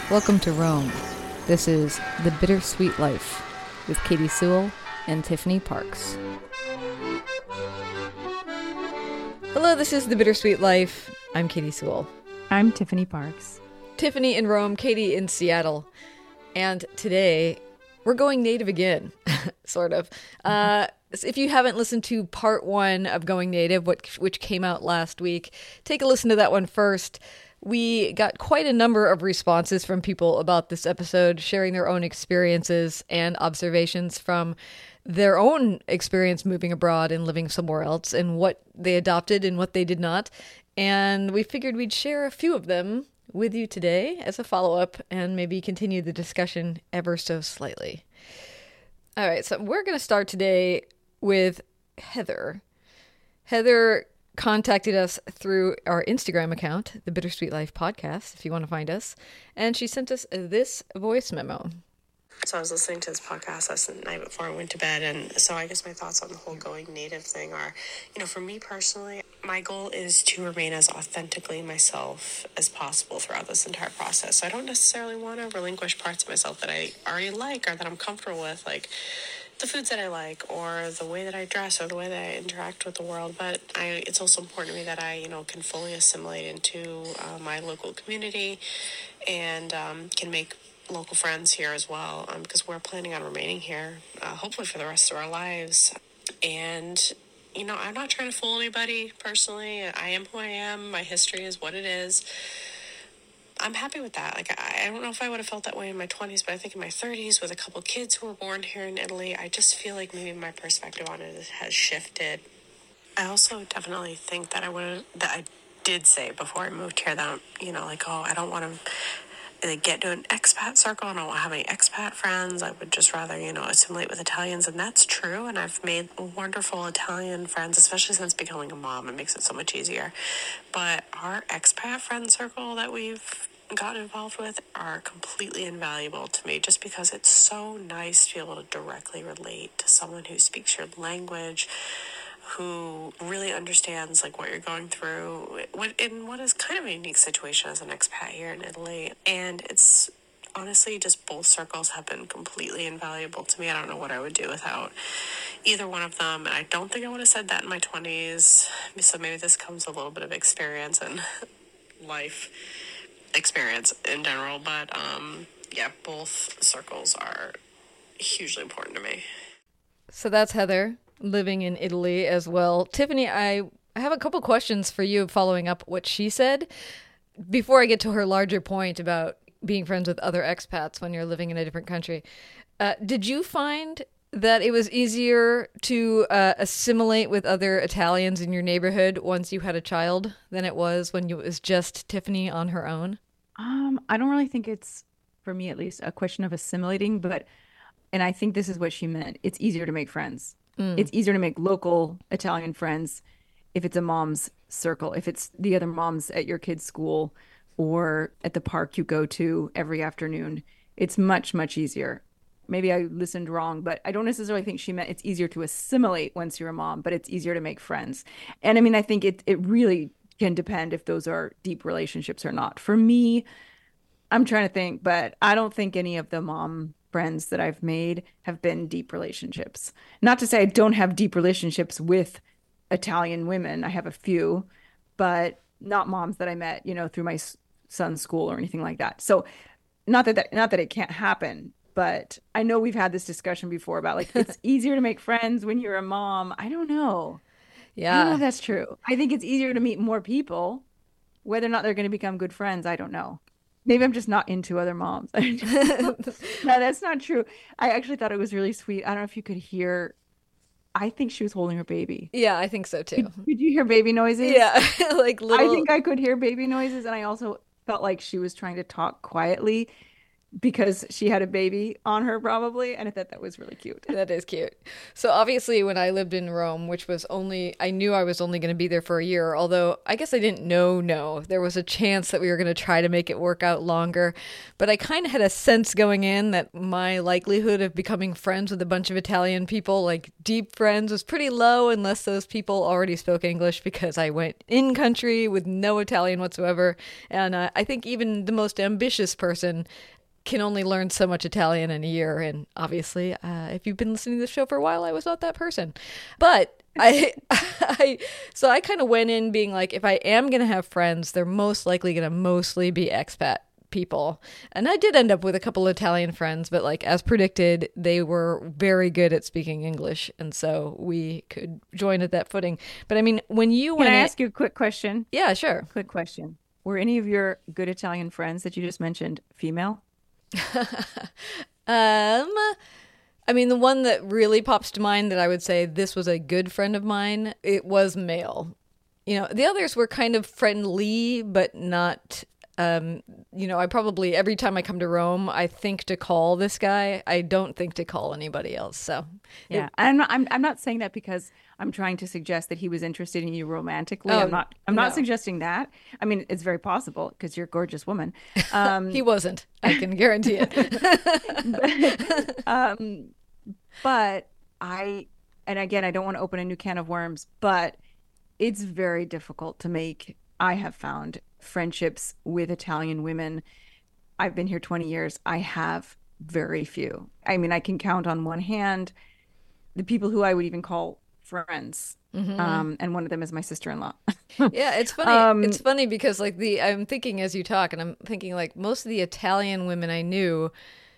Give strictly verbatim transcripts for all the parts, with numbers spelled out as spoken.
Welcome to Rome. This is The Bittersweet Life with Katie Sewell and Tiffany Parks. Hello, this is The Bittersweet Life. I'm Katie Sewell. I'm Tiffany Parks. Tiffany in Rome, Katie in Seattle. And today, we're going native again, sort of. Uh, if you haven't listened to part one of Going Native, which, which came out last week, take a listen to that one first. We got quite a number of responses from people about this episode, sharing their own experiences and observations from their own experience moving abroad and living somewhere else, and what they adopted and what they did not. And we figured we'd share a few of them with you today as a follow-up and maybe continue the discussion ever so slightly. All right, so we're going to start today with Heather. Heather contacted us through our Instagram account, The Bittersweet Life Podcast, if you want to find us, and she sent us this voice memo. So I was listening to this podcast last night before I went to bed, and so I guess my thoughts on the whole going native thing are, you know, for me personally, my goal is to remain as authentically myself as possible throughout this entire process. So I don't necessarily want to relinquish parts of myself that I already like or that I'm comfortable with, like the foods that I like, or the way that I dress, or the way that I interact with the world. But I, it's also important to me that I, you know, can fully assimilate into uh, my local community and um, can make local friends here as well, um, because we're planning on remaining here, uh, hopefully for the rest of our lives. And, you know, I'm not trying to fool anybody personally. I am who I am. My history is what it is. I'm happy with that. Like, I, I don't know if I would have felt that way in my twenties, but I think in my thirties, with a couple kids who were born here in Italy, I just feel like maybe my perspective on it has shifted. I also definitely think that I would, that I did say before I moved here that, you know, like, oh, I don't want to like, get to an expat circle. I don't have any expat friends. I would just rather, you know, assimilate with Italians. And that's true. And I've made wonderful Italian friends, especially since becoming a mom. It makes it so much easier. But our expat friend circle that we've gotten involved with are completely invaluable to me, just because it's so nice to be able to directly relate to someone who speaks your language, who really understands like what you're going through what in what is kind of a unique situation as an expat here in Italy. And it's honestly just, both circles have been completely invaluable to me. I don't know what I would do without either one of them, and I don't think I would have said that in my twenties. So maybe this comes a little bit of experience and life experience in general, but um yeah, both circles are hugely important to me. So that's Heather, living in Italy as well. Tiffany, I have a couple questions for you following up what she said before I get to her larger point about being friends with other expats when you're living in a different country. Uh, did you find that it was easier to uh, assimilate with other Italians in your neighborhood once you had a child than it was when it was just Tiffany on her own? Um, I don't really think it's, for me at least, a question of assimilating, but, and I think this is what she meant. It's easier to make friends. Mm. It's easier to make local Italian friends if it's a mom's circle, if it's the other moms at your kid's school or at the park you go to every afternoon. It's much, much easier. Maybe I listened wrong, but I don't necessarily think she meant it's easier to assimilate once you're a mom, but it's easier to make friends. And I mean, I think it it really can depend if those are deep relationships or not. For me, I'm trying to think, but I don't think any of the mom friends that I've made have been deep relationships. Not to say I don't have deep relationships with Italian women. I have a few, but not moms that I met, you know, through my son's school or anything like that. So not that, that not that it can't happen, but I know we've had this discussion before about like, it's easier to make friends when you're a mom. I don't know. Yeah. I don't know if that's true. I think it's easier to meet more people. Whether or not they're going to become good friends, I don't know. Maybe I'm just not into other moms. No, that's not true. I actually thought it was really sweet. I don't know if you could hear. I think she was holding her baby. Yeah, I think so too. Could, could you hear baby noises? Yeah, like little. I think I could hear baby noises, and I also felt like she was trying to talk quietly. because she had a baby on her probably, and I thought that was really cute. That is cute. So obviously when I lived in Rome, which was only, I knew I was only going to be there for a year, although I guess I didn't know, no. There was a chance that we were going to try to make it work out longer, but I kind of had a sense going in that my likelihood of becoming friends with a bunch of Italian people, like deep friends, was pretty low unless those people already spoke English, because I went in country with no Italian whatsoever. And uh, I think even the most ambitious person can only learn so much Italian in a year. And obviously, uh, if you've been listening to the show for a while, I was not that person. But I, I so I kind of went in being like, if I am going to have friends, they're most likely going to mostly be expat people. And I did end up with a couple of Italian friends, but like as predicted, they were very good at speaking English. And so we could join at that footing. But I mean, when you Can went I in- ask you a quick question? Yeah, sure. Quick question. Were any of your good Italian friends that you just mentioned female? um, I mean, the one that really pops to mind that I would say this was a good friend of mine, it was male. You know, the others were kind of friendly, but not, um, you know, I probably, every time I come to Rome, I think to call this guy. I don't think to call anybody else. So, Yeah. it- I'm not, I'm, I'm not saying that because I'm trying to suggest that he was interested in you romantically. Oh, I'm not, I'm not no. suggesting that. I mean, it's very possible because you're a gorgeous woman. Um, he wasn't. I can guarantee it. um, but I, and again, I don't want to open a new can of worms, but it's very difficult to make, I have found, friendships with Italian women. I've been here twenty years. I have very few. I mean, I can count on one hand the people who I would even call friends. Mm-hmm. Um, and one of them is my sister-in-law. Yeah, it's funny. Um, it's funny because like the I'm thinking as you talk, and I'm thinking like most of the Italian women I knew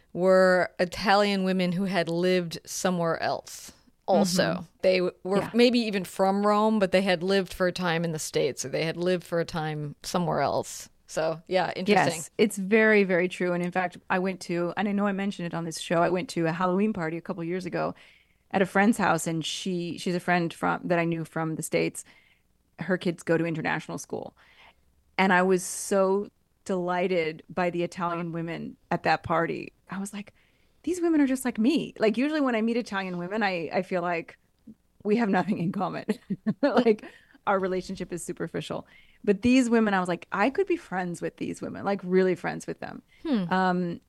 were Italian women who had lived somewhere else. Also, Mm-hmm. they were Yeah. maybe even from Rome, but they had lived for a time in the States, or they had lived for a time somewhere else. So yeah, interesting. Yes, it's very, very true. And in fact, I went to, and I know I mentioned it on this show, I went to a Halloween party a couple years ago at a friend's house, and she she's a friend from that I knew from the States. Her kids go to international school. And I was so delighted by the Italian women at that party. I was like, these women are just like me. Like usually when I meet Italian women, I, I feel like we have nothing in common. Like our relationship is superficial. But these women, I was like, I could be friends with these women, like really friends with them. Hmm. Um,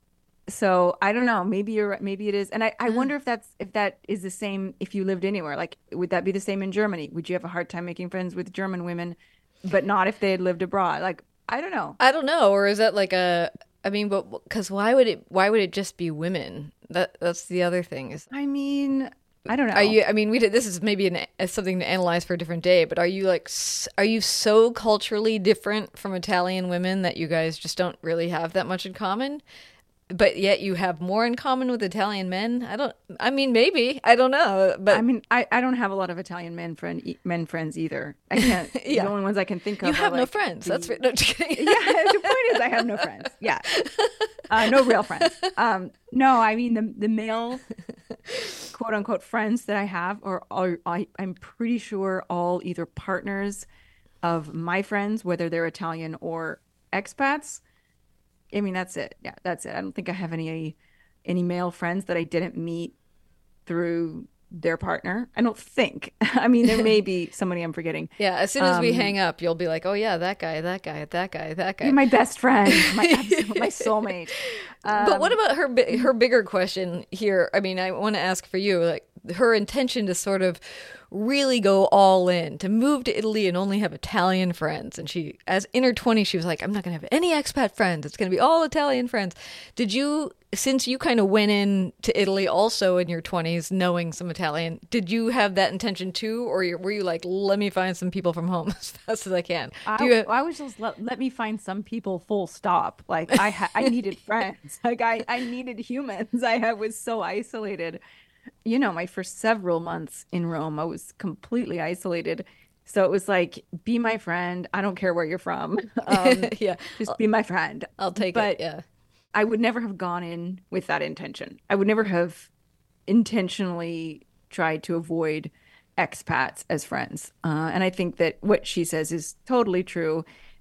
so I don't know. Maybe you're right. Maybe it is. And I, I wonder if that's if that is the same if you lived anywhere. Like, would that be the same in Germany? Would you have a hard time making friends with German women, but not if they had lived abroad? Like, I don't know. I don't know, or is that like a? I mean, but because why would it? Why would it just be women? That that's the other thing. Is I mean, I don't know. Are you? I mean, we did. This is maybe an, uh, something to analyze for a different day. But are you like? s- Are you so culturally different from Italian women that you guys just don't really have that much in common? But yet you have more in common with Italian men. I don't. I mean, maybe I don't know. But I mean, I, I don't have a lot of Italian men friend e- men friends either. I can't. Yeah. The only ones I can think of. you are have no like friends. the- That's right. No, just kidding. Yeah, the point is I have no friends. Yeah. Uh, no real friends. Um, no, I mean the the male quote unquote friends that I have are, are I, I'm pretty sure all either partners of my friends, whether they're Italian or expats. I mean, that's it. Yeah, that's it. I don't think I have any any male friends that I didn't meet through their partner. I don't think. I mean, there may be somebody I'm forgetting. Yeah. As soon as we Um, hang up, you'll be like, "Oh yeah, that guy, that guy, that guy, that guy." You're my best friend, my absolute, my soulmate. But what about her bi- her bigger question here? I mean, I want to ask for you, like her intention to sort of really go all in, to move to Italy and only have Italian friends. And she, as in her twenties, she was like, I'm not going to have any expat friends. It's going to be all Italian friends. Did you, since you kind of went in to Italy also in your twenties, knowing some Italian, did you have that intention too? Or you- were you like, let me find some people from home as fast as I can? Do I, you, I was just let, let me find some people full stop. Like I ha- I needed friends. Like I, I needed humans. I ha- was so isolated. You know, my first several months in Rome, I was completely isolated. So it was like, be my friend. I don't care where you're from. Um, yeah, just be my friend. I'll take but it. Yeah. I would never have gone in with that intention. I would never have intentionally tried to avoid expats as friends. Uh, and I think that what she says is totally true,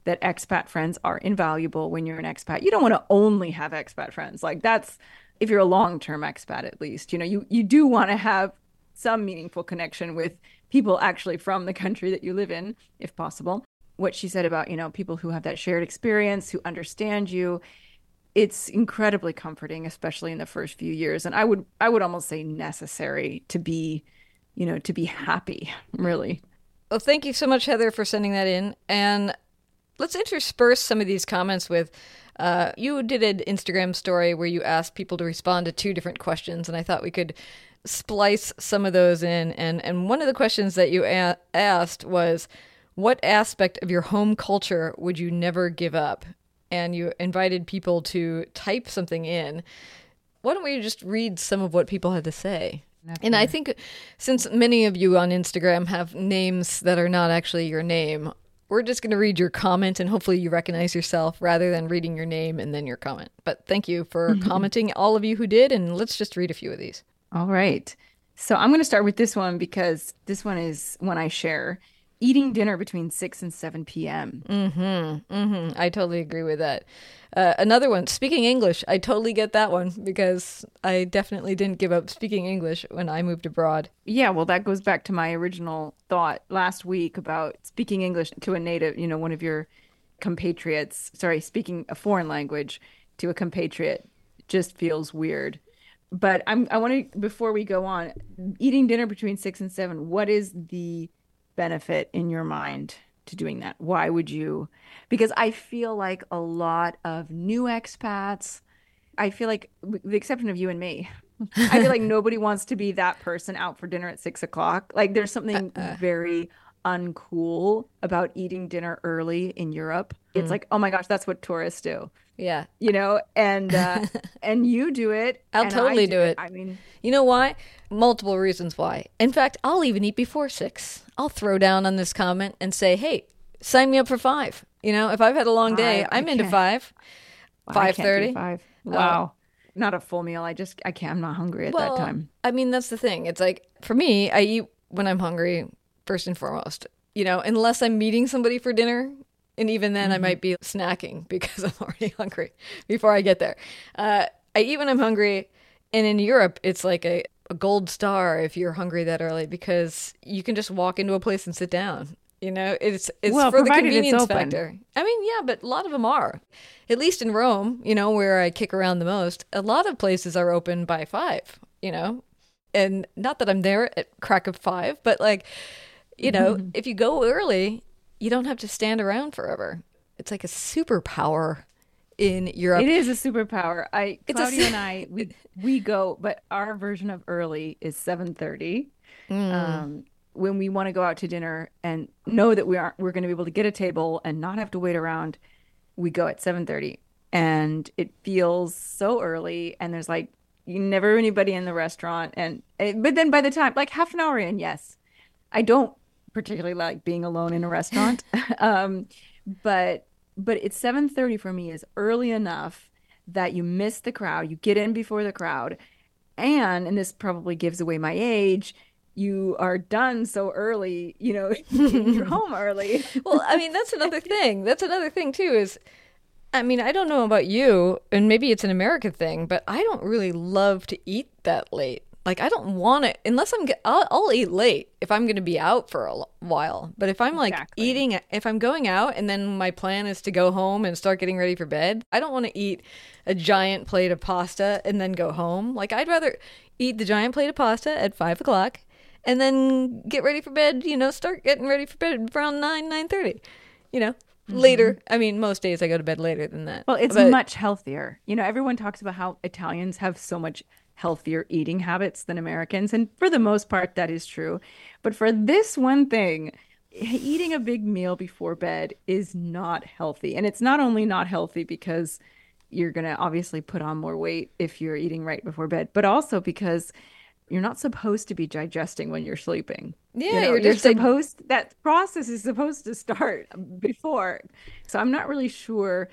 that expat friends are invaluable when you're an expat. You don't want to only have expat friends. Like that's if you're a long-term expat at least. You know, you you do want to have some meaningful connection with people actually from the country that you live in, if possible. What she said about, you know, people who have that shared experience, who understand you, it's incredibly comforting, especially in the first few years. And I would I would almost say necessary to be, you know, to be happy, really. Well, thank you so much, Heather, for sending that in. And let's intersperse some of these comments with, uh, you did an Instagram story where you asked people to respond to two different questions, and I thought we could splice some of those in. And, and one of the questions that you a- asked was, what aspect of your home culture would you never give up? And you invited people to type something in. Why don't we just read some of what people had to say? And I think since many of you on Instagram have names that are not actually your name, we're just going to read your comment and hopefully you recognize yourself rather than reading your name and then your comment. But thank you for commenting, all of you who did. And let's just read a few of these. All right. So I'm going to start with this one because this one is one I share. Eating dinner between six and seven p.m. Mm-hmm. Mm-hmm. I totally agree with that. Uh, another one, speaking English. I totally get that one because I definitely didn't give up speaking English when I moved abroad. Yeah, well, that goes back to my original thought last week about speaking English to a native, you know, one of your compatriots. Sorry, speaking a foreign language to a compatriot just feels weird. But I'm, I want to, before we go on, eating dinner between six and seven, what is the benefit in your mind to doing that? Why would you? Because I feel like a lot of new expats, I feel like, with the exception of you and me, I feel like nobody wants to be that person out for dinner at six o'clock. Like there's something uh-uh. very uncool about eating dinner early in Europe. Mm. It's like, oh my gosh, that's what tourists do. Yeah. You know, and uh, and you do it. I'll totally do, do it. it. I mean, you know why? Multiple reasons why. In fact, I'll even eat before six. I'll throw down on this comment and say, hey, sign me up for five. You know, if I've had a long day, I, I'm I into five. five thirty. Five. Wow. Uh, Not a full meal. I just, I can't, I'm not hungry at well, that time. I mean, that's the thing. It's like, for me, I eat when I'm hungry, first and foremost. You know, unless I'm meeting somebody for dinner. And even then, mm-hmm. I might be snacking because I'm already hungry before I get there. Uh, I eat when I'm hungry. And in Europe, it's like a, a gold star if you're hungry that early because you can just walk into a place and sit down. You know, it's it's well, for the convenience factor. I mean, yeah, but a lot of them are. At least in Rome, you know, where I kick around the most, a lot of places are open by five, you know. And not that I'm there at crack of five, but like, you know, mm-hmm. if you go early, you don't have to stand around forever. It's like a superpower in Europe. It is a superpower. I it's Claudia a... and I we we go, but our version of early is seven thirty. Mm. Um, when we want to go out to dinner and know that we aren't we're going to be able to get a table and not have to wait around, we go at seven thirty, and it feels so early. And there's like you never anybody in the restaurant, and but then by the time like half an hour in, yes, I don't particularly like being alone in a restaurant. um, but but it's seven thirty for me is early enough that you miss the crowd, you get in before the crowd, and and this probably gives away my age, you are done so early, you know, you're home early. Well, I mean, that's another thing. That's another thing too is, I mean, I don't know about you, and maybe it's an American thing, but I don't really love to eat that late. Like, I don't want to, unless I'm, I'll, I'll eat late if I'm going to be out for a while. But if I'm like exactly. eating, if I'm going out and then my plan is to go home and start getting ready for bed, I don't want to eat a giant plate of pasta and then go home. Like, I'd rather eat the giant plate of pasta at five o'clock and then get ready for bed, you know, start getting ready for bed around nine, nine thirty, you know. Mm-hmm. Later. I mean, most days I go to bed later than that. Well, it's but, much healthier. You know, everyone talks about how Italians have so much healthier eating habits than Americans. And for the most part, that is true. But for this one thing, eating a big meal before bed is not healthy. And it's not only not healthy because you're going to obviously put on more weight if you're eating right before bed, but also because you're not supposed to be digesting when you're sleeping. Yeah, you know, you're, you're just supposed like... that process is supposed to start before. So I'm not really sure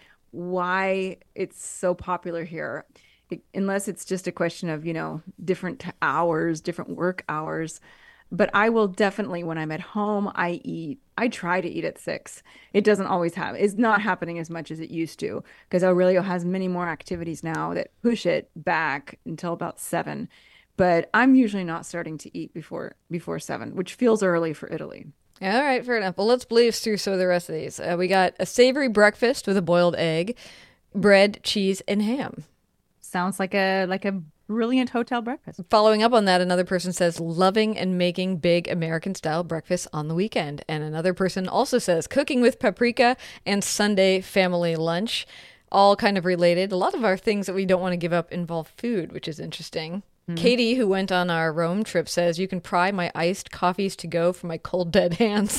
why it's so popular here. It, unless it's just a question of, you know, different hours, different work hours. But I will definitely, when I'm at home, I eat, I try to eat at six. It doesn't always happen. It's not happening as much as it used to because Aurelio has many more activities now that push it back until about seven. But I'm usually not starting to eat before before seven, which feels early for Italy. All right, fair enough. Well, let's blaze through some of the rest of these. Uh, we got a savory breakfast with a boiled egg, bread, cheese, and ham. Sounds like a like a brilliant hotel breakfast. Following up on that, another person says loving and making big American style breakfast on the weekend. And another person also says cooking with paprika and Sunday family lunch, all kind of related. A lot of our things that we don't want to give up involve food, which is interesting. Mm-hmm. Katie, who went on our Rome trip, says you can pry my iced coffees to go for my cold dead hands.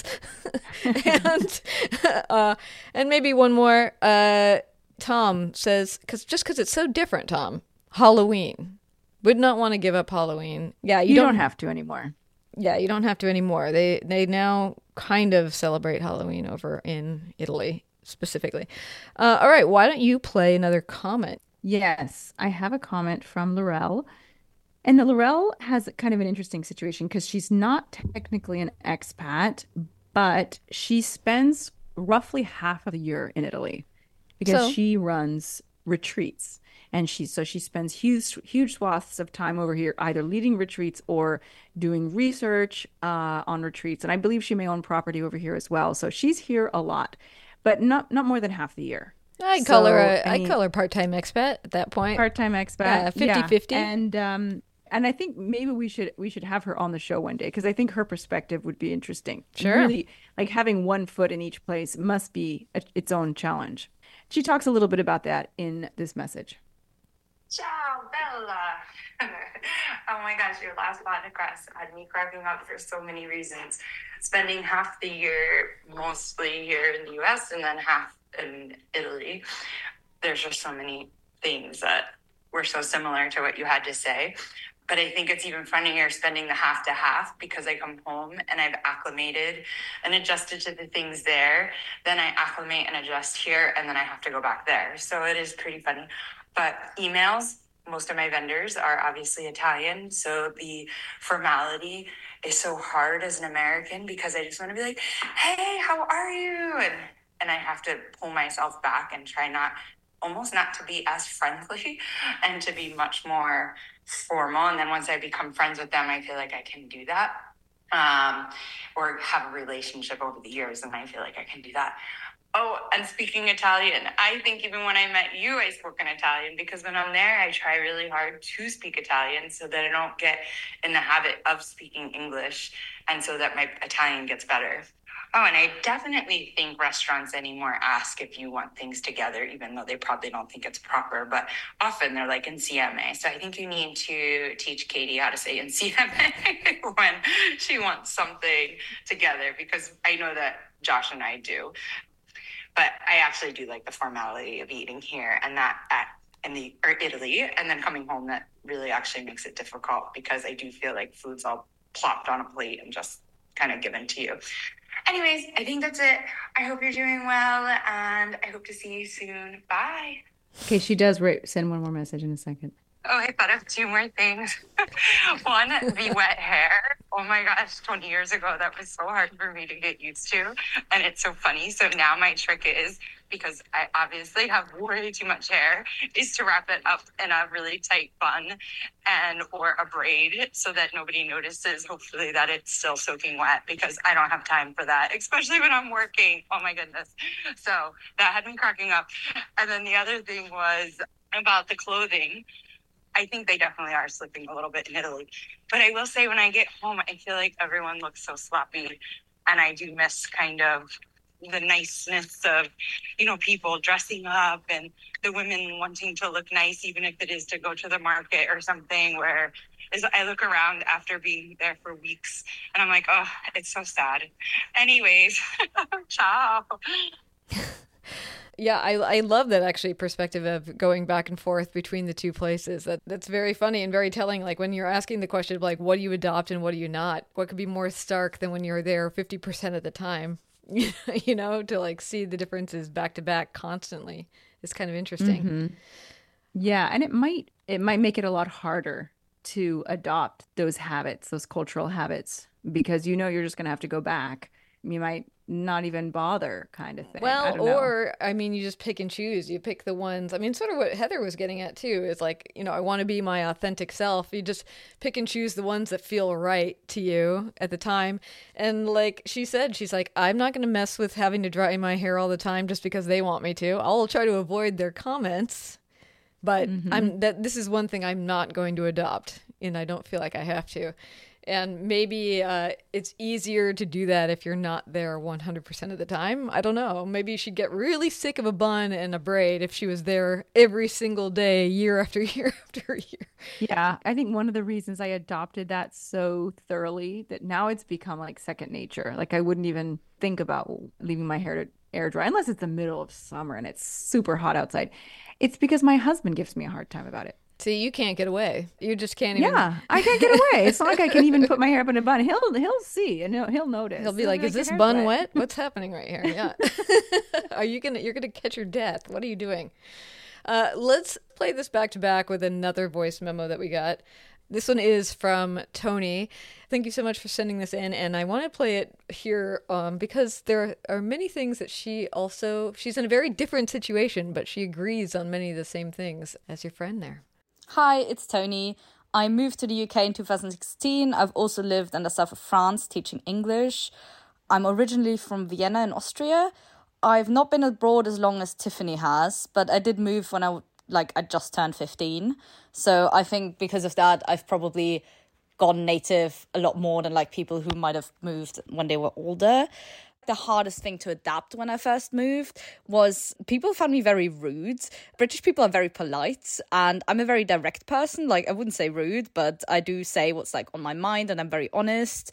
and uh, and maybe one more. Uh, Tom says, cause, just because it's so different, Tom. Halloween. Would not want to give up Halloween. Yeah, you, you don't, don't have to anymore. Yeah, you don't have to anymore. They they now kind of celebrate Halloween over in Italy specifically. Uh, all right, why don't you play another comment? Yes, I have a comment from Laurel. And the Laurel has kind of an interesting situation because she's not technically an expat, but she spends roughly half of the year in Italy because So? she runs retreats. And she so she spends huge huge swaths of time over here, either leading retreats or doing research uh, on retreats. And I believe she may own property over here as well. So she's here a lot, but not not more than half the year. I'd call So, her a, I I'd mean, call her part-time expat at that point. part-time expat, Yeah, fifty-fifty. And um, and I think maybe we should we should have her on the show one day because I think her perspective would be interesting. Sure. Really, like having one foot in each place must be a, its own challenge. She talks a little bit about that in this message. Ciao, Bella. Oh my gosh, your last podcast had me cracking up for so many reasons. Spending half the year mostly here in the U S and then half in Italy. There's just so many things that were so similar to what you had to say. But I think it's even funnier spending the half to half because I come home and I've acclimated and adjusted to the things there. Then I acclimate and adjust here, and then I have to go back there. So it is pretty funny. But emails, most of my vendors are obviously Italian. So the formality is so hard as an American because I just want to be like, hey, how are you? And, and I have to pull myself back and try not, almost not to be as friendly and to be much more formal. And then once I become friends with them, I feel like I can do that. Um, or have a relationship over the years, and I feel like I can do that. Oh, and speaking Italian, I think even when I met you, I spoke in Italian because when I'm there, I try really hard to speak Italian so that I don't get in the habit of speaking English and so that my Italian gets better. Oh, and I definitely think restaurants anymore ask if you want things together, even though they probably don't think it's proper, but often they're like in C M A. So I think you need to teach Katie how to say in C M A when she wants something together, because I know that Josh and I do. But I actually do like the formality of eating here, and that at in the or Italy, and then coming home, that really actually makes it difficult because I do feel like food's all plopped on a plate and just kind of given to you. Anyways, I think that's it. I hope you're doing well, and I hope to see you soon. Bye. Okay, she does write, send one more message in a second. Oh, I thought of two more things. One, the wet hair. Oh my gosh, twenty years ago, that was so hard for me to get used to. And it's so funny. So now my trick is, because I obviously have way too much hair, is to wrap it up in a really tight bun and or a braid so that nobody notices, hopefully, that it's still soaking wet, because I don't have time for that, especially when I'm working. Oh my goodness. So that had me cracking up. And then the other thing was about the clothing. I think they definitely are slipping a little bit in Italy. But I will say, when I get home, I feel like everyone looks so sloppy. And I do miss kind of the niceness of, you know, people dressing up and the women wanting to look nice, even if it is to go to the market or something, where as I look around after being there for weeks and I'm like, oh, it's so sad. Anyways, ciao. Yeah, I I love that actually perspective of going back and forth between the two places. That that's very funny and very telling. Like when you're asking the question of like, what do you adopt and what do you not? What could be more stark than when you're there fifty percent of the time? You know, to like see the differences back to back constantly is kind of interesting. Mm-hmm. Yeah, and it might it might make it a lot harder to adopt those habits, those cultural habits because you know you're just going to have to go back. You might not even bother, kind of thing. I Well, don't know. or I mean, you just pick and choose. You pick the ones. I mean, sort of what Heather was getting at too is like, you know, I want to be my authentic self. You just pick and choose the ones that feel right to you at the time. And like she said, she's like, I'm not going to mess with having to dry my hair all the time just because they want me to. I'll try to avoid their comments, but Mm-hmm. I'm that this is one thing I'm not going to adopt, and I don't feel like I have to. And maybe uh, it's easier to do that if you're not there one hundred percent of the time. I don't know. Maybe she'd get really sick of a bun and a braid if she was there every single day, year after year after year. Yeah, I think one of the reasons I adopted that so thoroughly that now it's become like second nature. Like I wouldn't even think about leaving my hair to air dry unless it's the middle of summer and it's super hot outside. It's because my husband gives me a hard time about it. See, you can't get away. You just can't even. Yeah, I can't get away. It's not like I can even put my hair up in a bun. He'll he'll see and he'll he'll notice. He'll be like, "Is "Your this hair's bun wet? What's happening right here?" Yeah. Are you gonna? You're gonna catch your death. What are you doing? Uh, let's play this back to back with another voice memo that we got. This one is from Tony. Thank you so much for sending this in, and I want to play it here um, because there are many things that she also, she's in a very different situation, but she agrees on many of the same things as your friend there. Hi, it's Tony. I moved to the U K in two thousand sixteen. I've also lived in the south of France teaching English. I'm originally from Vienna in Austria. I've not been abroad as long as Tiffany has, but I did move when I like I just turned fifteen. So I think because of that, I've probably gone native a lot more than like people who might have moved when they were older. The hardest thing to adapt when I first moved was people found me very rude. British people are very polite and I'm a very direct person. Like I wouldn't say rude, but I do say what's like on my mind and I'm very honest.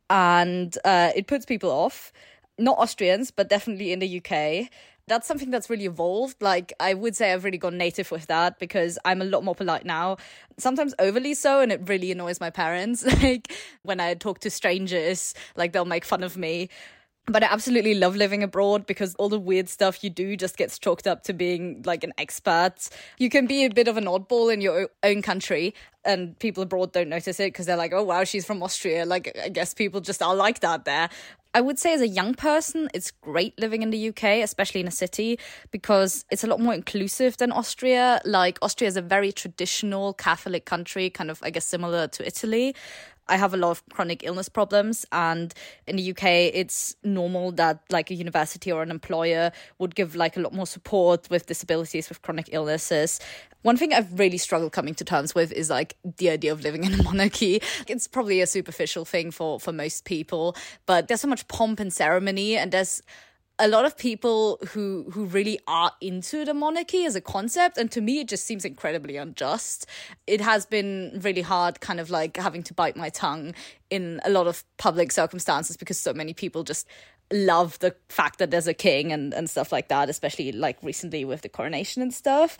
And uh, it puts people off. Not Austrians, but definitely in the U K. That's something that's really evolved. Like, I would say I've really gone native with that because I'm a lot more polite now. Sometimes overly so, and it really annoys my parents. Like, when I talk to strangers, like, they'll make fun of me. But I absolutely love living abroad because all the weird stuff you do just gets chalked up to being like an expert. You can be a bit of an oddball in your own country and people abroad don't notice it because they're like, oh, wow, she's from Austria. Like, I guess people just are like that there. I would say as a young person, it's great living in the U K, especially in a city, because it's a lot more inclusive than Austria. Like, Austria is a very traditional Catholic country, kind of, I guess, similar to Italy. I have a lot of chronic illness problems, and in the U K, it's normal that like a university or an employer would give like a lot more support with disabilities, with chronic illnesses. One thing I've really struggled coming to terms with is like the idea of living in a monarchy. It's probably a superficial thing for, for most people, but there's so much pomp and ceremony, and there's a lot of people who who really are into the monarchy as a concept, and to me it just seems incredibly unjust. It has been really hard kind of like having to bite my tongue in a lot of public circumstances because so many people just love the fact that there's a king and, and stuff like that, especially like recently with the coronation and stuff.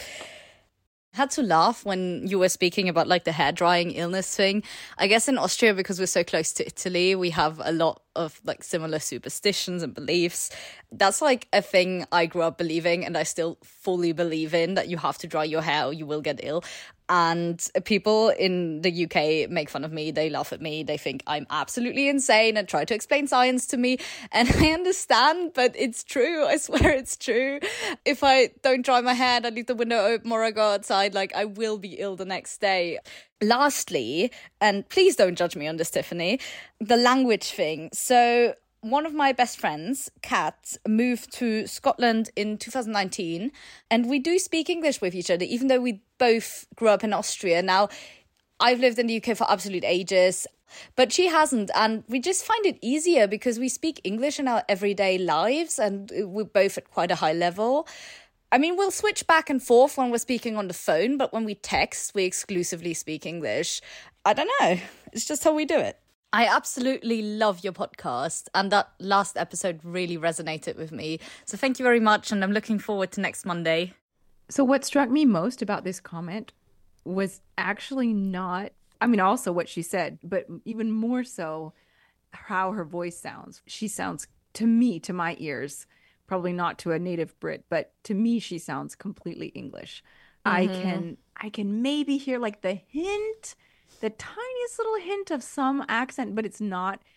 I had to laugh when you were speaking about like the hair drying illness thing. I guess in Austria, because we're so close to Italy, we have a lot of like similar superstitions and beliefs. That's like a thing I grew up believing and I still fully believe in, that you have to dry your hair or you will get ill. And people in the U K make fun of me. They laugh at me. They think I'm absolutely insane and try to explain science to me. And I understand, but it's true. I swear it's true. If I don't dry my hair and I leave the window open or I go outside, like I will be ill the next day. Lastly, and please don't judge me on this, Tiffany, the language thing. So one of my best friends, Kat, moved to Scotland in two thousand nineteen, and we do speak English with each other, even though we both grew up in Austria. Now, I've lived in the U K for absolute ages, but she hasn't, and we just find it easier because we speak English in our everyday lives, and we're both at quite a high level. I mean, we'll switch back and forth when we're speaking on the phone, but when we text, we exclusively speak English. I don't know. It's just how we do it. I absolutely love your podcast, and that last episode really resonated with me. So thank you very much, and I'm looking forward to next Monday. So what struck me most about this comment was actually not, I mean, also what she said, but even more so how her voice sounds. She sounds, to me, to my ears, probably not to a native Brit, but to me, she sounds completely English. Mm-hmm. I can, I can maybe hear like the hint, the tiniest little hint of some accent, but it's not,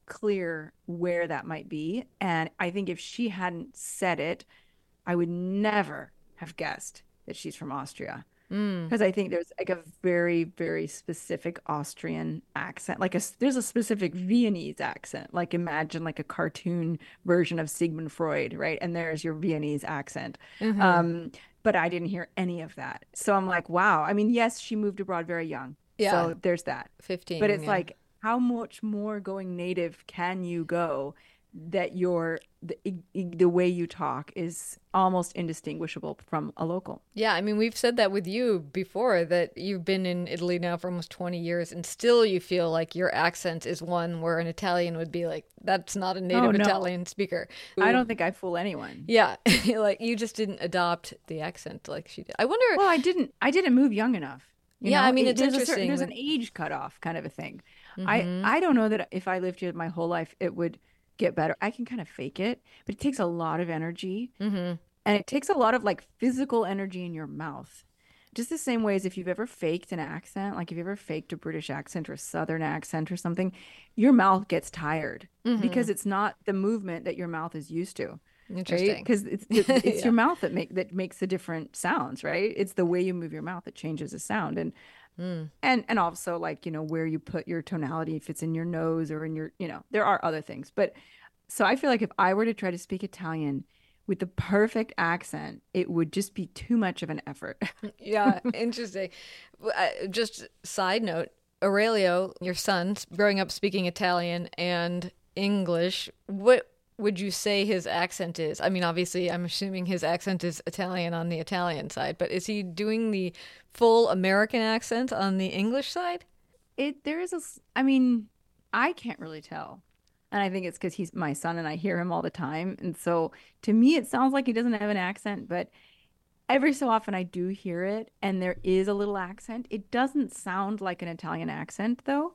clear where that might be. And I think if she hadn't said it, I would never have guessed that she's from Austria. Because I think there's like a very, very specific Austrian accent. Like a, there's a specific Viennese accent. Like imagine like a cartoon version of Sigmund Freud, right? And there's your Viennese accent. Mm-hmm. Um, but I didn't hear any of that. So I'm like, wow. I mean, yes, she moved abroad very young. Yeah. So there's that. fifteen. But it's yeah. like, how much more going native can you go that your the, the way you talk is almost indistinguishable from a local? Yeah, I mean, we've said that with you before, that you've been in Italy now for almost twenty years, and still you feel like your accent is one where an Italian would be like, that's not a native Oh, no. Italian speaker. I don't think I fool anyone. Yeah, like you just didn't adopt the accent like she did. I wonder. Well, I didn't. I didn't move young enough. you Yeah, know? I mean, It- it's there's a interesting certain- there's when- an age cutoff kind of a thing. Mhm. I I don't know that if I lived here my whole life, it would get better. I can kind of fake it, but it takes a lot of energy, Mhm. and it takes a lot of like physical energy in your mouth. Just the same way as if you've ever faked an accent, like if you ever faked a British accent or a Southern accent or something, your mouth gets tired Mm-hmm. because it's not the movement that your mouth is used to. Interesting. Because it's it's Yeah. your mouth that make that makes the different sounds, right? It's the way you move your mouth that changes the sound, and Mm. and and also like you know where you put your tonality, if it's in your nose or in your, you know, there are other things. But so I feel like if I were to try to speak Italian with the perfect accent, it would just be too much of an effort. Yeah, interesting. Uh, Just side note, Aurelio, your son, growing up speaking Italian and English, what would you say his accent is? I mean, obviously, I'm assuming his accent is Italian on the Italian side, but is he doing the full American accent on the English side? It there is a s- I mean, I can't really tell. And I think it's because he's my son and I hear him all the time. And so to me, it sounds like he doesn't have an accent, but every so often I do hear it and there is a little accent. It doesn't sound like an Italian accent, though.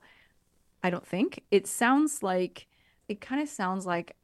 I don't think. It sounds like, it kind of sounds like,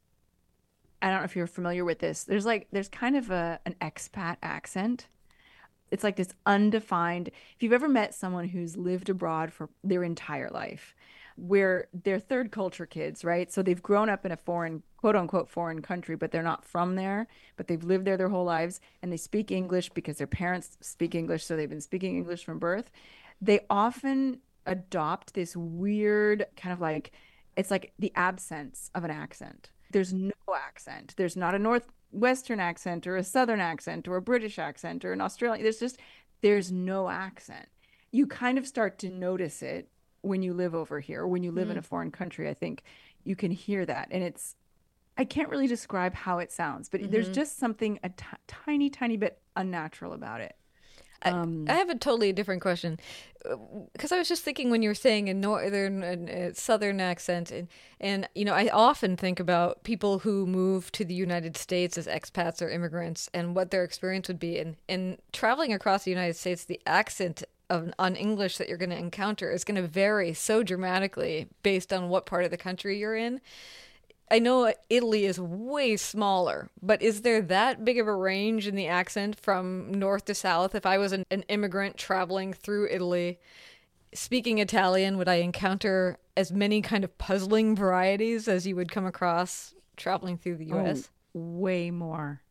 I don't know if you're familiar with this. There's like, there's kind of a an expat accent. It's like this undefined. If you've ever met someone who's lived abroad for their entire life, where they're third culture kids, right? So they've grown up in a foreign, quote unquote, foreign country, but they're not from there, but they've lived there their whole lives and they speak English because their parents speak English. So they've been speaking English from birth. They often adopt this weird kind of like, it's like the absence of an accent. There's no accent. There's not a Northwestern accent or a Southern accent or a British accent or an Australian. There's just, there's no accent. You kind of start to notice it when you live over here, when you live in a foreign country. I think you can hear that. And it's, I can't really describe how it sounds, but there's just something a t- tiny, tiny bit unnatural about it. I, Um, I have a totally different question, because I was just thinking when you were saying a northern and uh, southern accent, and and you know, I often think about people who move to the United States as expats or immigrants and what their experience would be, and and traveling across the United States, the accent of on English that you're going to encounter is going to vary so dramatically based on what part of the country you're in. I know Italy is way smaller, but is there that big of a range in the accent from north to south? If I was an, an immigrant traveling through Italy, speaking Italian, would I encounter as many kind of puzzling varieties as you would come across traveling through the U S? Oh, way more.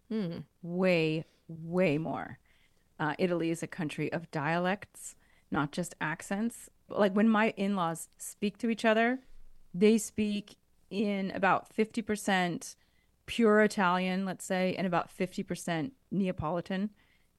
Way, way more. Uh, Italy is a country of dialects, not just accents. Like when my in-laws speak to each other, they speak in about fifty percent pure Italian, let's say, and about fifty percent Neapolitan.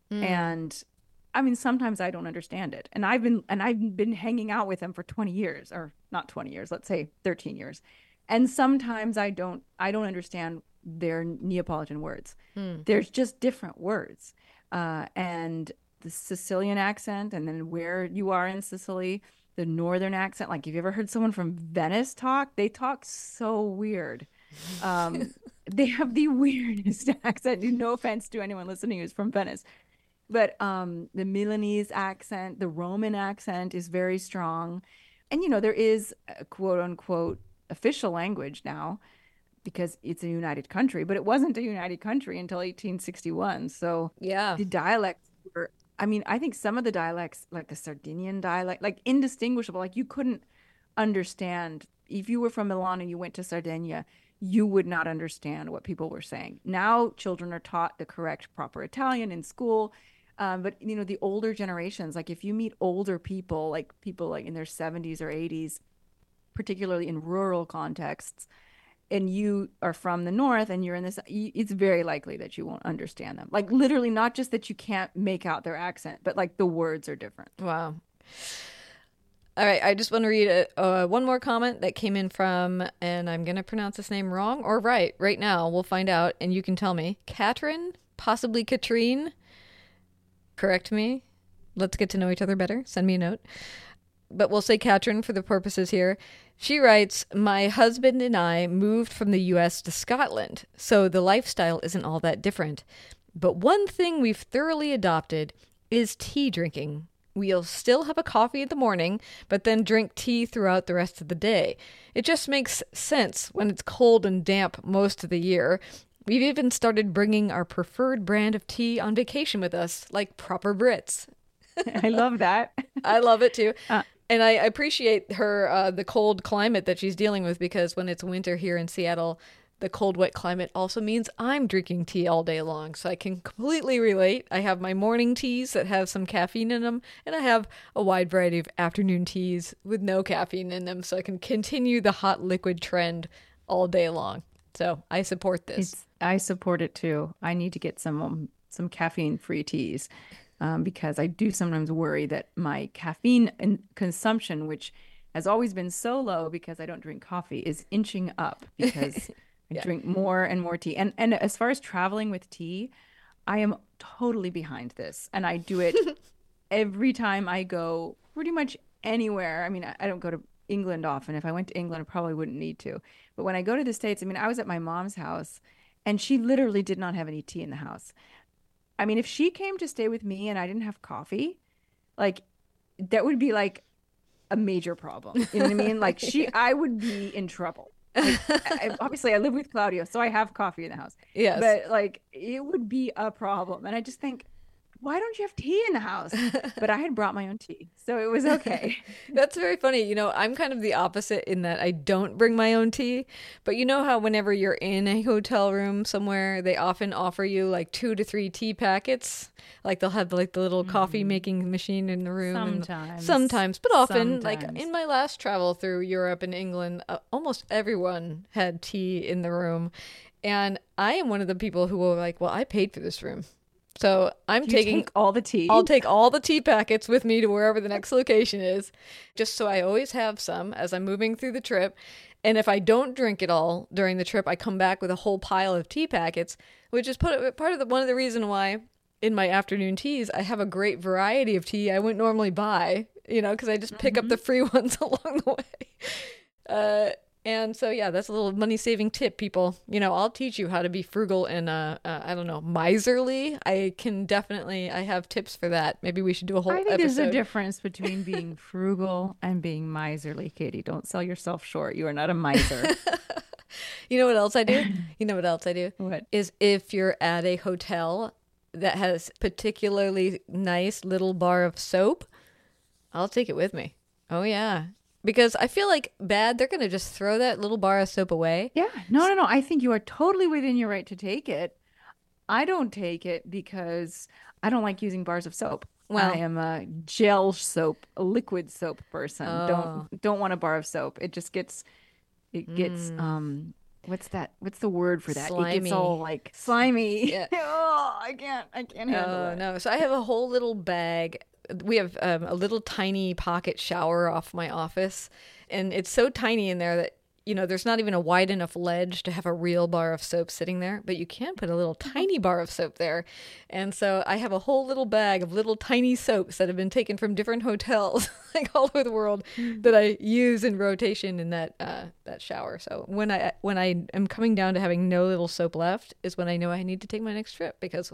And I mean, sometimes I don't understand it. And I've been and I've been hanging out with them for twenty years, or not twenty years, let's say thirteen years. And sometimes I don't I don't understand their Neapolitan words. There's just different words. Uh, and the Sicilian accent, and then where you are in Sicily, the northern accent. Like, have you ever heard someone from Venice talk? They talk so weird. Um, they have the weirdest accent. No offense to anyone listening who's from Venice. But um, the Milanese accent, the Roman accent is very strong. And, you know, there is a quote unquote official language now because it's a united country, but it wasn't a united country until eighteen sixty-one. So Yeah. the dialects were, I mean, I think some of the dialects, like the Sardinian dialect, like indistinguishable, like you couldn't understand if you were from Milan and you went to Sardinia, you would not understand what people were saying. Now children are taught the correct proper Italian in school. Um, but you know, the older generations, like if you meet older people, like people like in their seventies or eighties, particularly in rural contexts, and you are from the north and you're in this, it's very likely that you won't understand them. Like literally, not just that you can't make out their accent, but like the words are different. Wow. All right, I just want to read a, uh, one more comment that came in from, and I'm going to pronounce this name wrong or right. Right now, we'll find out, and you can tell me. Catherine, possibly Katrine. Correct me. Let's get to know each other better. Send me a note. But we'll say Catherine for the purposes here. She writes, my husband and I moved from the U S to Scotland, so the lifestyle isn't all that different. But one thing we've thoroughly adopted is tea drinking. We'll still have a coffee in the morning, but then drink tea throughout the rest of the day. It just makes sense when it's cold and damp most of the year. We've even started bringing our preferred brand of tea on vacation with us, like proper Brits. I love that. I love it too. Uh, and I appreciate her, uh, the cold climate that she's dealing with, because when it's winter here in Seattle, the cold, wet climate also means I'm drinking tea all day long. So I can completely relate. I have my morning teas that have some caffeine in them, and I have a wide variety of afternoon teas with no caffeine in them. So I can continue the hot liquid trend all day long. So I support this. It's, I support it too. I need to get some um, some caffeine-free teas um, because I do sometimes worry that my caffeine in- consumption, which has always been so low because I don't drink coffee, is inching up because I Yeah. drink more and more tea. And and as far as traveling with tea, I am totally behind this, and I do it every time I go pretty much anywhere. I mean, I, I don't go to England often. If I went to England, I probably wouldn't need to. But when I go to the States, I mean, I was at my mom's house and she literally did not have any tea in the house. I mean, if she came to stay with me and I didn't have coffee, like that would be like a major problem. You know what I mean? Like she, I would be in trouble. Like, I, obviously, I live with Claudio, so I have coffee in the house. Yes. But like, it would be a problem. And I just think, why don't you have tea in the house? But I had brought my own tea, so it was okay. That's very funny. You know, I'm kind of the opposite in that I don't bring my own tea. But you know how whenever you're in a hotel room somewhere, they often offer you like two to three tea packets. Like they'll have like the little mm. coffee making machine in the room. Sometimes. And sometimes, but often. Sometimes. Like in my last travel through Europe and England, uh, almost everyone had tea in the room. And I am one of the people who will like, well, I paid for this room. So I'm you taking take all the tea. I'll take all the tea packets with me to wherever the next location is, just so I always have some as I'm moving through the trip. And if I don't drink it all during the trip, I come back with a whole pile of tea packets, which is put, part of the, one of the reason why in my afternoon teas, I have a great variety of tea I wouldn't normally buy, you know, because I just pick mm-hmm. up the free ones along the way. Uh, And so, yeah, that's a little money-saving tip, people. You know, I'll teach you how to be frugal and, uh, uh, I don't know, miserly. I can definitely, I have tips for that. Maybe we should do a whole I think episode. There's a difference between being frugal and being miserly, Katie. Don't sell yourself short. You are not a miser. You know what else I do? You know what else I do? What? Is if you're at a hotel that has particularly nice little bar of soap, I'll take it with me. Oh, yeah. Because I feel like bad, they're going to just throw that little bar of soap away. Yeah. No, no, no. I think you are totally within your right to take it. I don't take it because I don't like using bars of soap. Well, I am a gel soap, a liquid soap person. Oh. Don't don't want a bar of soap. It just gets, it gets, mm. um, what's that? What's the word for that? Slimy. It gets all like slimy. Yeah. Oh, I can't, I can't handle oh, it. No. So I have a whole little bag. We have um, a little tiny pocket shower off my office, and it's so tiny in there that, you know, there's not even a wide enough ledge to have a real bar of soap sitting there, but you can put a little tiny bar of soap there. And so I have a whole little bag of little tiny soaps that have been taken from different hotels like all over the world that I use in rotation in that uh, that shower. So when I when I am coming down to having no little soap left is when I know I need to take my next trip, because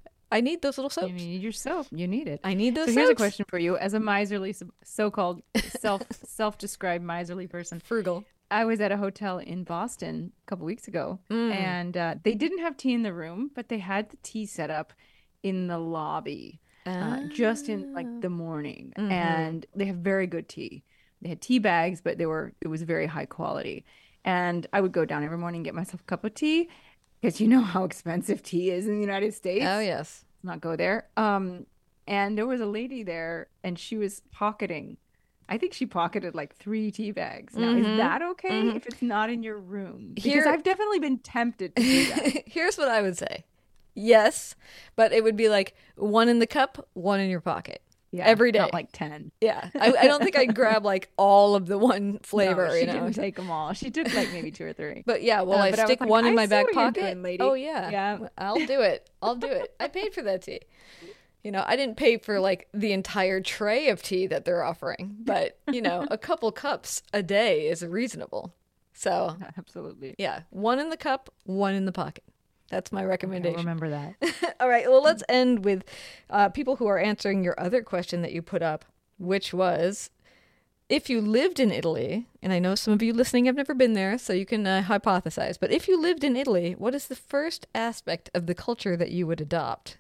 I need those little soaps. You need your soap. You need it. I need those so soaps. Here's a question for you. As a miserly, so-called self, self-described miserly person. Frugal. I was at a hotel in Boston a couple weeks ago, mm. and uh, they didn't have tea in the room, but they had the tea set up in the lobby, ah. uh, just in like the morning. Mm-hmm. And they have very good tea. They had tea bags, but they were it was very high quality. And I would go down every morning and get myself a cup of tea because you know how expensive tea is in the United States. Oh, yes. Let's not go there. Um, and there was a lady there, and she was pocketing. I think she pocketed like three tea bags. Now, Mhm. is that okay Mhm. if it's not in your room? Because Here- I've definitely been tempted to do that. Here's what I would say. Yes, but it would be like one in the cup, one in your pocket. Yeah, Every day. not like ten. Yeah. I, I don't think I'd grab like all of the one flavor, No, she you know. didn't take them all. She took like maybe two or three. But yeah, well, Uh, I but I was stick like, one in I my see back what you're pocket. doing, lady. Oh yeah, Yeah. I'll do it. I'll do it. I paid for that tea. You know, I didn't pay for like the entire tray of tea that they're offering, but you know, a couple cups a day is reasonable. So Absolutely. yeah, one in the cup, one in the pocket. That's my I'll recommendation. remember that. All right. Well, let's end with uh, people who are answering your other question that you put up, which was, if you lived in Italy, and I know some of you listening have never been there, so you can uh, hypothesize, but if you lived in Italy, what is the first aspect of the culture that you would adopt?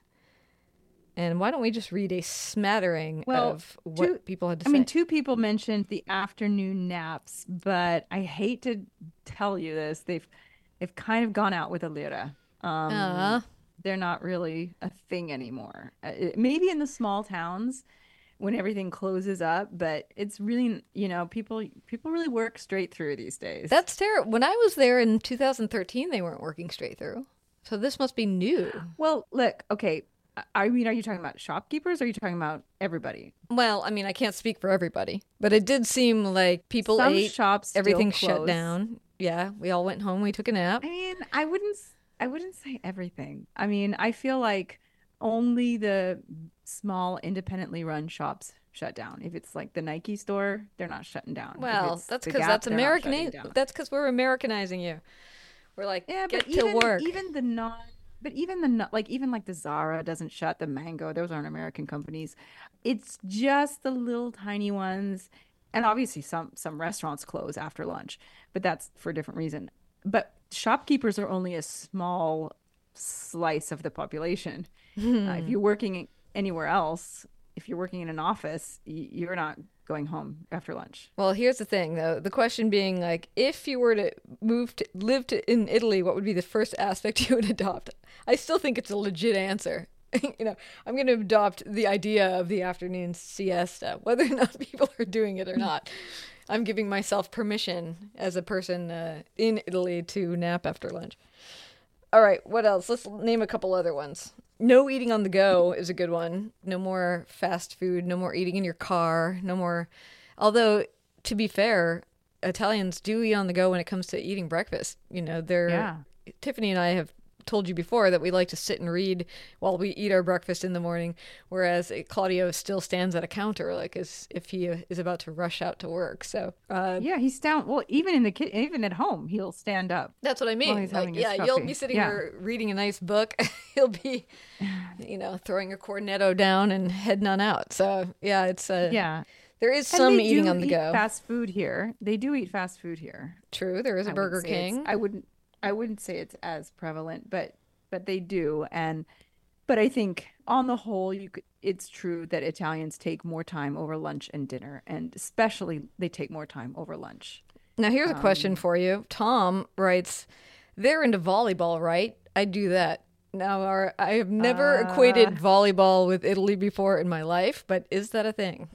And why don't we just read a smattering Well, of what two- people had to I say? mean, two people mentioned the afternoon naps, but I hate to tell you this. They've they've kind of gone out with a lira. Um, Ah. they're not really a thing anymore. Uh, it- maybe in the small towns when everything closes up, but it's really, you know, people people really work straight through these days. That's terrible. When I was there in two thousand thirteen, they weren't working straight through. So this must be new. Well, look, okay. I I mean, are you talking about shopkeepers or are you talking about everybody? Well, I mean, I can't speak for everybody, but it did seem like people Some ate, shops still everything shut close. down. Yeah, we all went home, we took a nap. I mean, I wouldn't s- I wouldn't say everything. I mean, I feel like only the small independently run shops shut down. If it's like the Nike store, they're not shutting down. If Well, it's that's the because Gap, that's they're not American. shutting down. That's because we're Americanizing you. We're like, Yeah, get but to even work. even the non but even the no- like even like the Zara doesn't shut, the Mango, those aren't American companies. It's just the little tiny ones. And obviously some some restaurants close after lunch, but that's for a different reason. But shopkeepers are only a small slice of the population. Uh, if you're working anywhere else, if you're working in an office, y- you're not going home after lunch. Well, here's the thing, though. The question being, like, if you were to move to live to, in Italy, what would be the first aspect you would adopt? I still think it's a legit answer. You know, I'm going to adopt the idea of the afternoon siesta, whether or not people are doing it or not. I'm giving myself permission as a person uh, in Italy to nap after lunch. All right, what else? Let's name a couple other ones. No eating on the go is a good one. No more fast food, no more eating in your car, no more. Although, to be fair, Italians do eat on the go when it comes to eating breakfast. You know, they're. Yeah. Tiffany and I have told you before that we like to sit and read while we eat our breakfast in the morning, whereas Claudio still stands at a counter like as if he is about to rush out to work. So uh, Yeah, he's down. Well, even in the kid, even at home, he'll stand up. that's what I mean. While he's Like, having his yeah, you'll coffee. be sitting Yeah. there reading a nice book. He'll be, you know, throwing a cornetto down and heading on out. So yeah, it's uh, Yeah. there is And some they eating do on the eat go. Fast food here. They do eat fast food here. True, there is a I Burger wouldn't say it's- King. I wouldn't. I wouldn't say it's as prevalent, but but they do. And but I think on the whole, you could, it's true that Italians take more time over lunch and dinner, and especially they take more time over lunch. Now, here's a question Um, for you. Tom writes, they're into volleyball, right? I do that. Now, our, I have never equated Uh. volleyball with Italy before in my life, but is that a thing?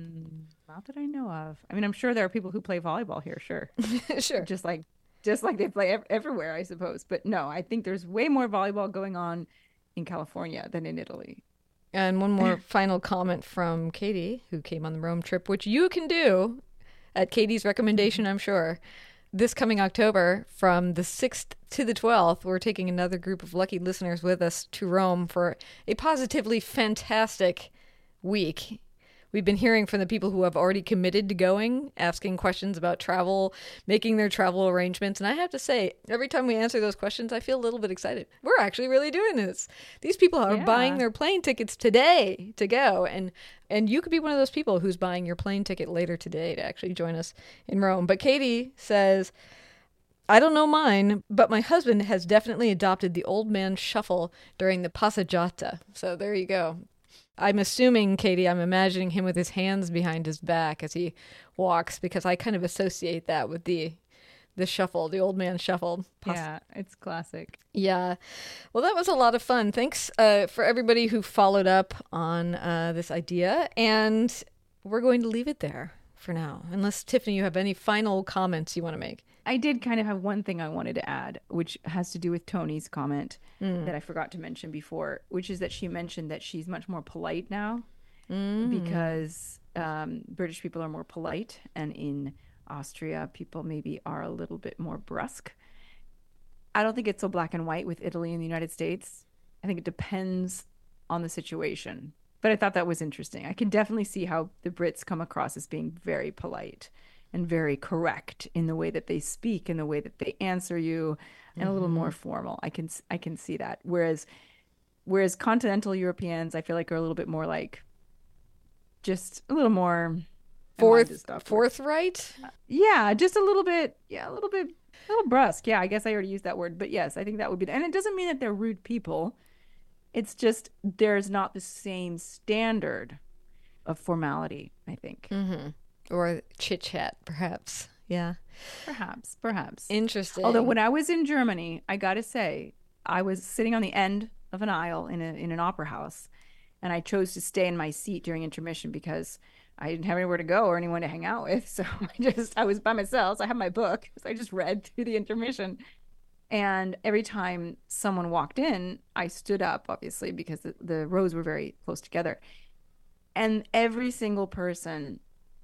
Not that I know of. I mean, I'm sure there are people who play volleyball here, sure, Sure. just like just like they play ev- everywhere, I suppose. But no, I think there's way more volleyball going on in California than in Italy. And one more final comment from Katie, who came on the Rome trip, which you can do at Katie's recommendation, I'm sure. This coming October, from the sixth to the twelfth, we're taking another group of lucky listeners with us to Rome for a positively fantastic week. We've been hearing from the people who have already committed to going, asking questions about travel, making their travel arrangements. And I have to say, every time we answer those questions, I feel a little bit excited. We're actually really doing this. These people are Yeah. buying their plane tickets today to go. And and you could be one of those people who's buying your plane ticket later today to actually join us in Rome. But Katie says, I don't know mine, but my husband has definitely adopted the old man shuffle during the passeggiata. So there you go. I'm assuming, Katie, I'm imagining him with his hands behind his back as he walks, because I kind of associate that with the the shuffle, the old man shuffle. Poss- yeah, it's classic. Yeah. Well, that was a lot of fun. Thanks uh, for everybody who followed up on uh, this idea. And we're going to leave it there for now, unless, Tiffany, you have any final comments you want to make. I did kind of have one thing I wanted to add, which has to do with Tony's comment mm. that I forgot to mention before, which is that she mentioned that she's much more polite now mm. because um, British people are more polite, and in Austria, people maybe are a little bit more brusque. I don't think it's so black and white with Italy and the United States. I think it depends on the situation. But I thought that was interesting. I can definitely see how the Brits come across as being very polite and very correct in the way that they speak, in the way that they answer you, and mm-hmm. a little more formal. I can I can see that. Whereas whereas continental Europeans, I feel like, are a little bit more like just a little more Forth, forthright? Yeah, just a little bit, yeah, a little bit, a little brusque. Yeah, I guess I already used that word, but yes, I think that would be, the, and it doesn't mean that they're rude people. It's just there's not the same standard of formality, I think. Mm-hmm. Or chit-chat, perhaps. Yeah. Perhaps, perhaps. Interesting. Although when I was in Germany, I got to say, I was sitting on the end of an aisle in a in an opera house, and I chose to stay in my seat during intermission because I didn't have anywhere to go or anyone to hang out with. So I just, I was by myself. So I had my book. So I just read through the intermission. And every time someone walked in, I stood up, obviously, because the, the rows were very close together. And every single person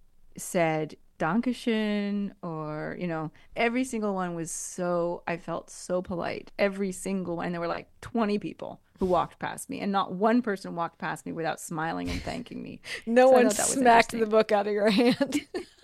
said, Dankeschön, or, you know, every single one was so, I felt so polite. Every single one. And there were like twenty people who walked past me, and not one person walked past me without smiling and thanking me. No so one smacked the book out of your hand.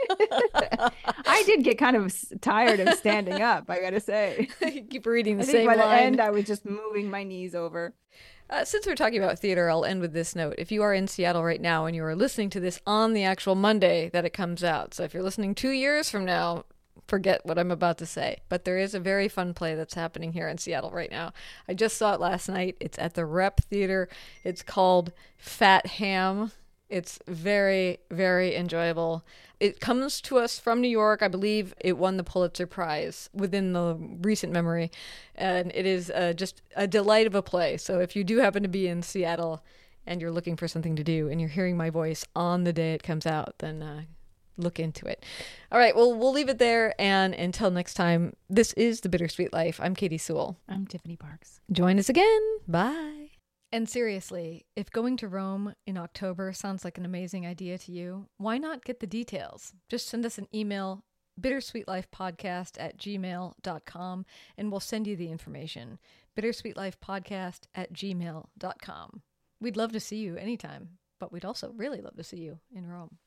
I did get kind of tired of standing up, I gotta say. Keep reading the I same think by line. the end, I was just moving my knees over. Uh, since we're talking about theater, I'll end with this note. If you are in Seattle right now and you are listening to this on the actual Monday that it comes out, so if you're listening two years from now, forget what I'm about to say. But there is a very fun play that's happening here in Seattle right now. I just saw it last night. It's at the Rep Theater. It's called Fat Ham. It's very, very enjoyable. It comes to us from New York. I believe it won the Pulitzer Prize within the recent memory. And it is uh, just a delight of a play. So if you do happen to be in Seattle and you're looking for something to do and you're hearing my voice on the day it comes out, then uh, look into it. All right, well, we'll leave it there. And until next time, this is The Bittersweet Life. I'm Katie Sewell. I'm Tiffany Parks. Join us again. Bye. And seriously, if going to Rome in October sounds like an amazing idea to you, why not get the details? Just send us an email, bittersweetlifepodcast at gmail dot com, and we'll send you the information. bittersweetlifepodcast at gmail dot com. We'd love to see you anytime, but we'd also really love to see you in Rome.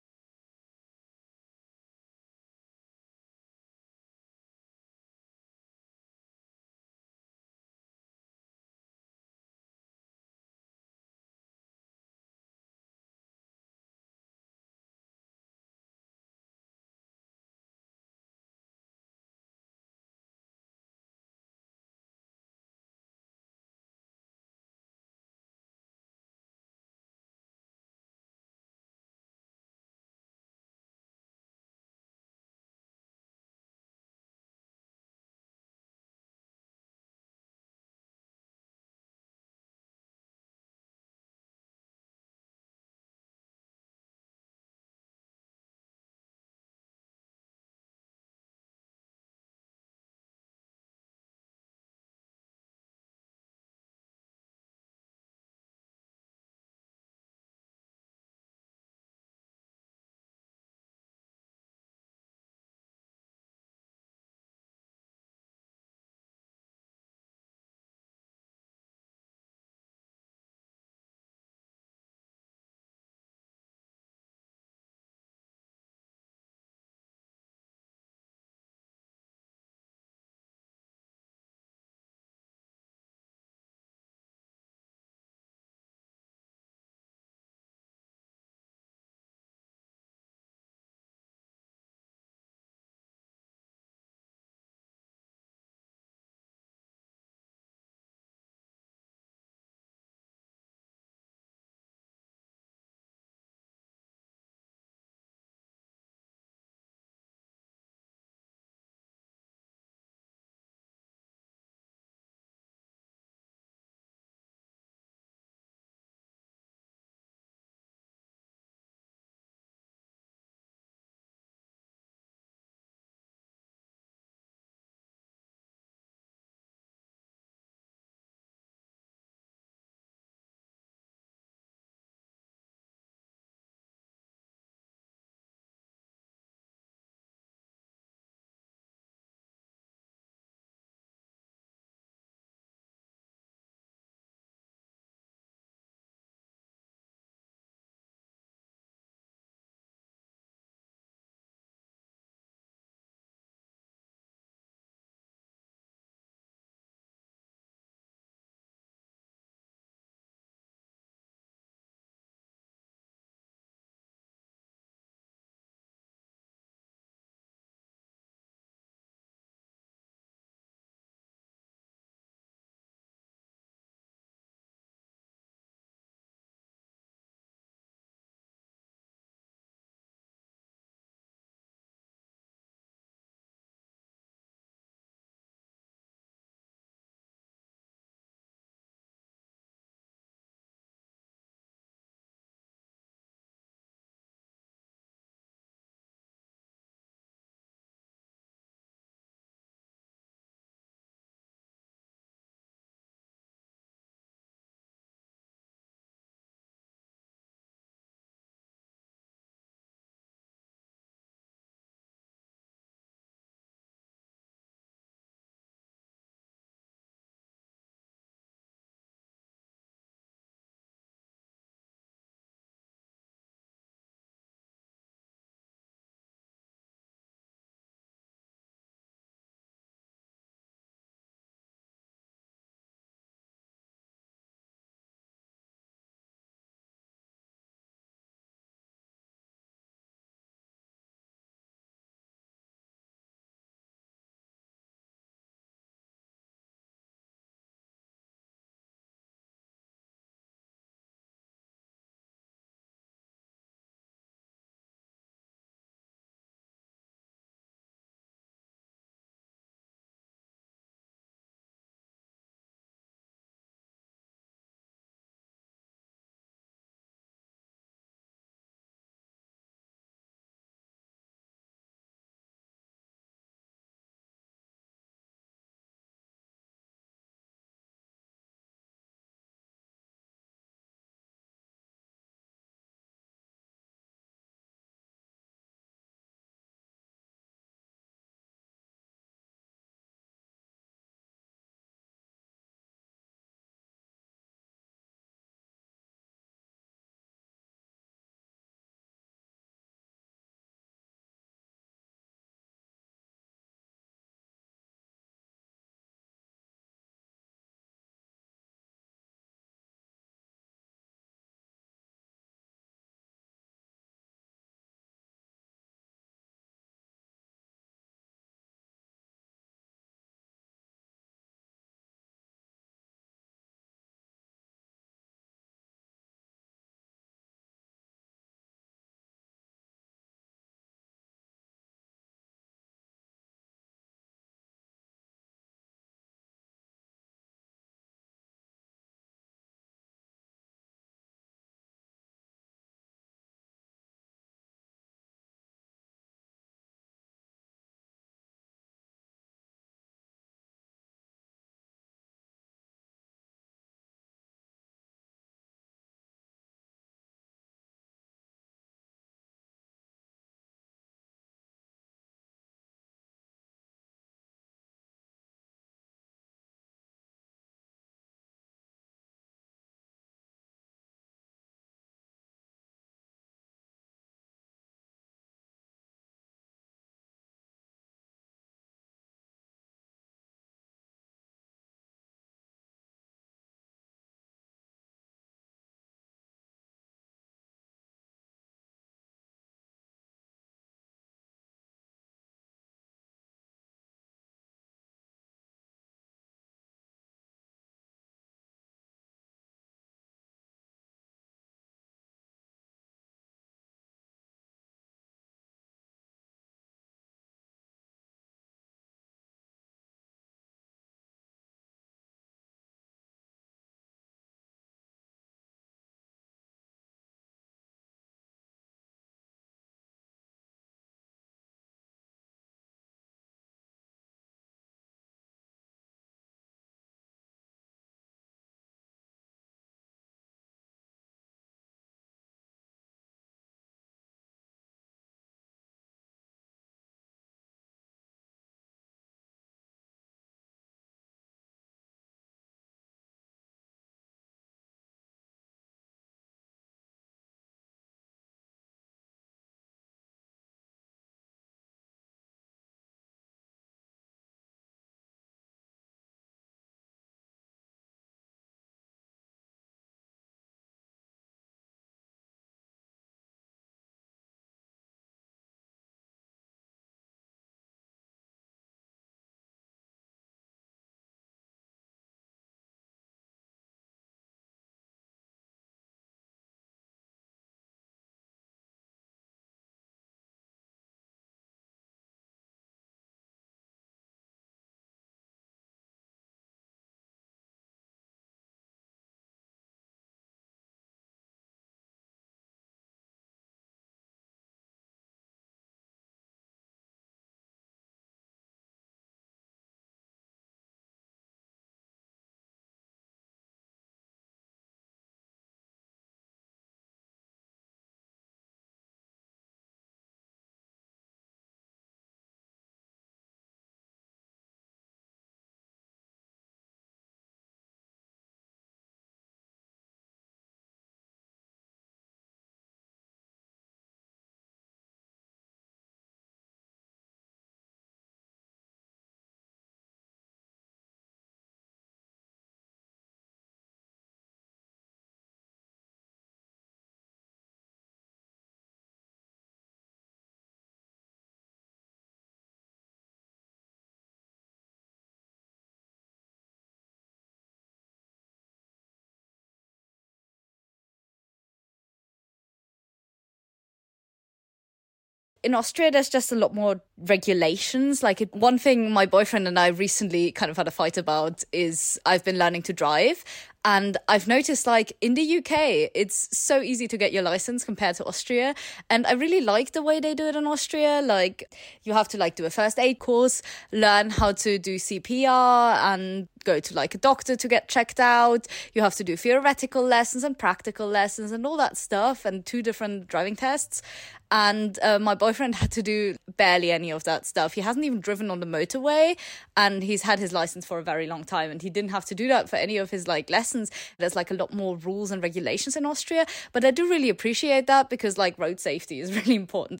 in Austria, there's just a lot more regulations. Like it, one thing my boyfriend and I recently kind of had a fight about is I've been learning to drive. And I've noticed, like, in the U K, it's so easy to get your license compared to Austria. And I really like the way they do it in Austria. Like, you have to, like, do a first aid course, learn how to do C P R, and go to, like, a doctor to get checked out. You have to do theoretical lessons and practical lessons and all that stuff, and two different driving tests. And uh, my boyfriend had to do barely any of that stuff. He hasn't even driven on the motorway, and he's had his license for a very long time, and he didn't have to do that for any of his like lessons. There's like a lot more rules and regulations in Austria, but I do really appreciate that because like road safety is really important